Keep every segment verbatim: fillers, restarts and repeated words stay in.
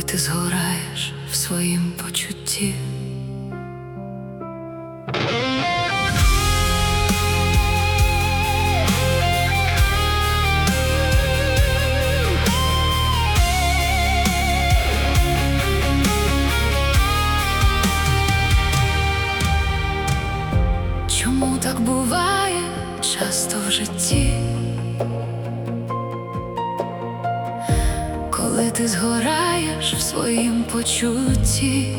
ти згораєш в своїм почутті. Чому так буває часто в житті, коли ти згораєш в своїм почутті,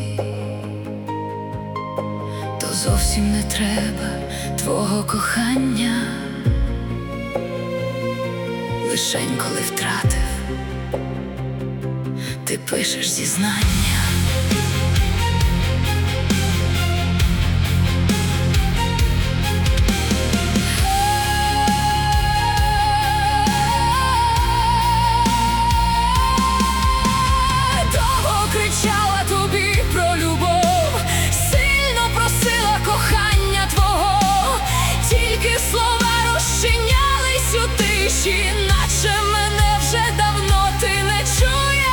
то зовсім не треба твого кохання, лишень коли втратив, ти пишеш зізнання. Кричала тобі про любов, сильно просила кохання твого, тільки слова розчинялись у тиші, наче мене вже давно ти не чуєш.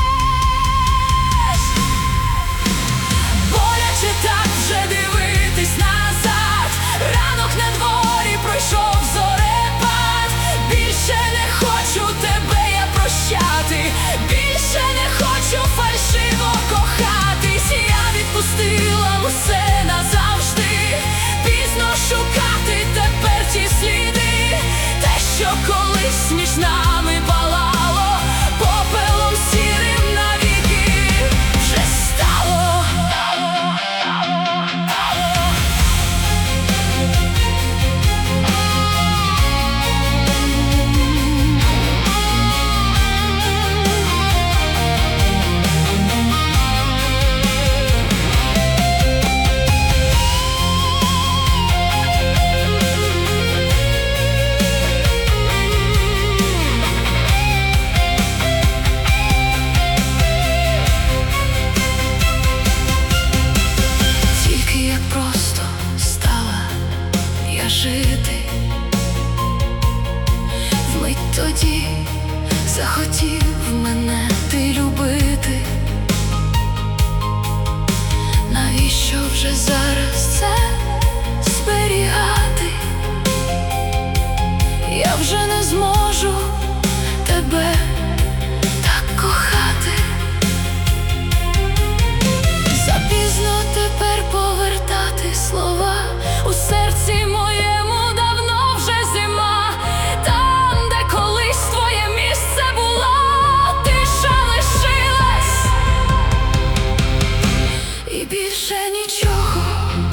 Боляче так вже дивитись назад, ранок на дворі пройшов зорепад. Більше не хочу тебе я прощати, більше не хочу фальшиво кохатись. Я відпустила усе назавжди, пізно шукати тепер ті сліди. Те, що колись між нами палало, попелом сірим навіки вже стало. Жити вмить тоді захотів мене ти любити. Навіщо вже зараз це зберігати? Я вже не зможу тебе так кохати. Запізно тепер повертати слова, у серці моєму давно вже зима. Там, де колись твоє місце було, тиша лишилась і більше нічого.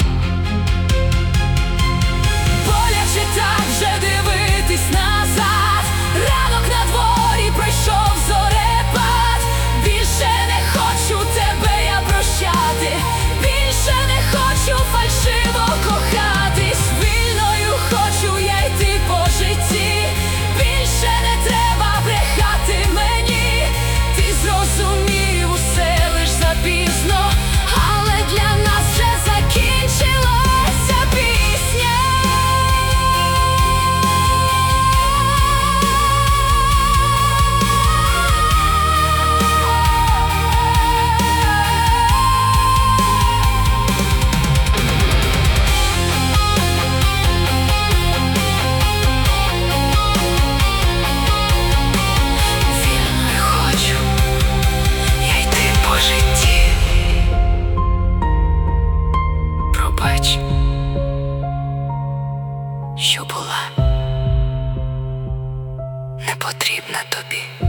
Боляче так вже дивитись назад, ранок на дворі пройшов зорепад. Більше не хочу тебе я прощати, більше не хочу фальшиво кохатись. Вільною хочу я йти по житті, більше не треба брехати мені. Ти зрозумів усе лиш запізно, але для нас вже закінчилася пісня. Вільною хочу я йти по житті. Пробач, що була не потрібна тобі.